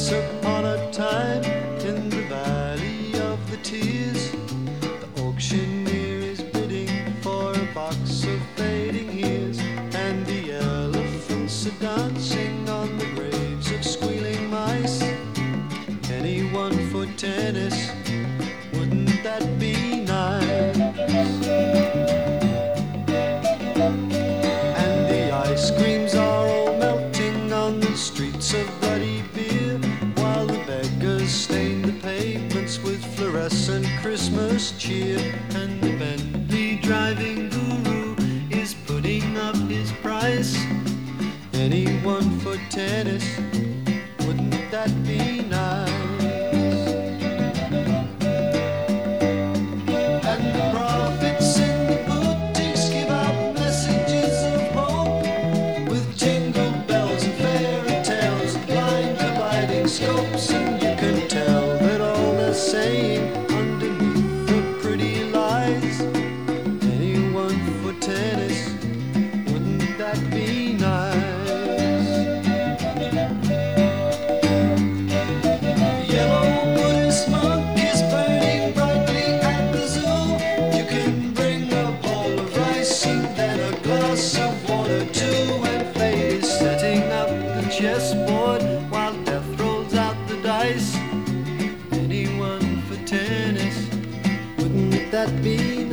Once upon a time, in the valley of the tears, the auctioneer is bidding for a box of fading years, and the elephants are dancing on the graves of squealing mice. Anyone for tennis, wouldn't that be nice? And the ice creams are all melting on the streets of bloody beer, while the beggars stain the pavements with fluorescent Christmas cheer. And the Bentley driving guru is putting up his price. Anyone for tennis, wouldn't that be nice? And the prophets in the boutiques give out messages of hope, with jingle bells and fairy tales and blind kaleidoscopes. And you can tell that all they're saying underneath the pretty lies. Anyone for tennis, wouldn't that be nice? Chessboard while death rolls out the dice. Anyone for tennis, wouldn't that be